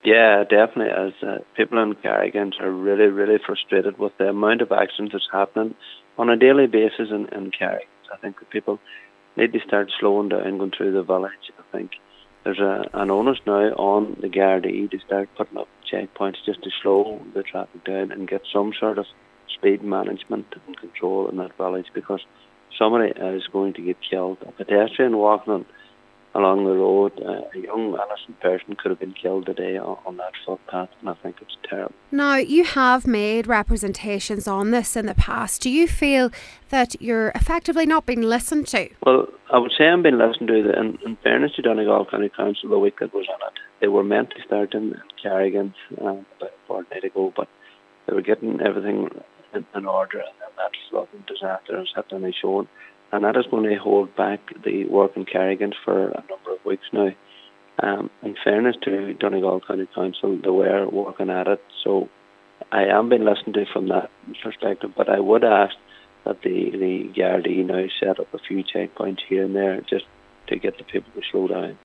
Yeah, definitely. As people in Carrigans are really, really frustrated with the amount of accidents that's happening on a daily basis in Carrigans. I think that people need to start slowing down going through the village. I think there's an onus now on the Gardaí to start putting up checkpoints just to slow the traffic down and get some sort of speed management and control in that village, because somebody is going to get killed. A pedestrian walking along the road, a young innocent person could have been killed today on that footpath, and I think it's terrible. Now, you have made representations on this in the past. Do you feel that you're effectively not being listened to? Well, I would say I'm being listened to. In fairness to Donegal County Council, the week that was on it, they were meant to start in Carrigan about a fortnight ago, but they were getting everything in order, and then that flooding disaster has hit on the show. And that is going to hold back the work in Carrigan for a number of weeks now. In fairness to Donegal County Council, they were working at it, so I am being listened to from that perspective, but I would ask that the Gardaí now set up a few checkpoints here and there just to get the people to slow down.